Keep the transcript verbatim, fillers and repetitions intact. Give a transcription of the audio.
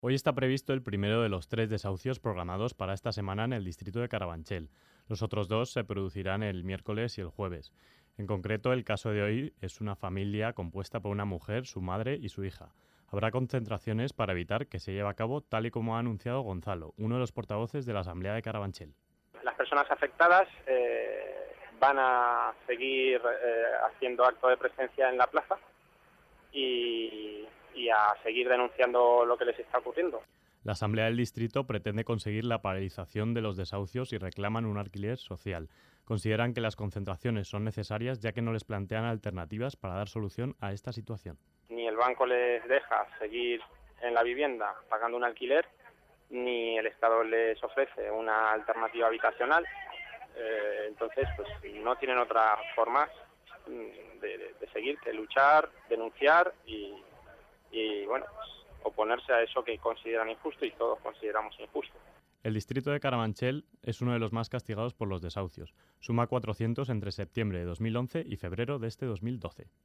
Hoy está previsto el primero de los tres desahucios programados para esta semana en el distrito de Carabanchel. Los otros dos se producirán el miércoles y el jueves. En concreto, el caso de hoy es una familia compuesta por una mujer, su madre y su hija. Habrá concentraciones para evitar que se lleve a cabo tal y como ha anunciado Gonzalo, uno de los portavoces de la Asamblea de Carabanchel. Las personas afectadas eh, van a seguir eh, haciendo acto de presencia en la plaza y, y a seguir denunciando lo que les está ocurriendo. La Asamblea del Distrito pretende conseguir la paralización de los desahucios y reclaman un alquiler social. Consideran que las concentraciones son necesarias ya que no les plantean alternativas para dar solución a esta situación. Ni el banco les deja seguir en la vivienda pagando un alquiler, ni el Estado les ofrece una alternativa habitacional. Eh, entonces, pues no tienen otra forma de, de, de seguir que luchar, denunciar y, y bueno, pues, oponerse a eso que consideran injusto y todos consideramos injusto. El distrito de Carabanchel es uno de los más castigados por los desahucios. Suma cuatrocientos entre septiembre de dos mil once y febrero de este dos mil doce.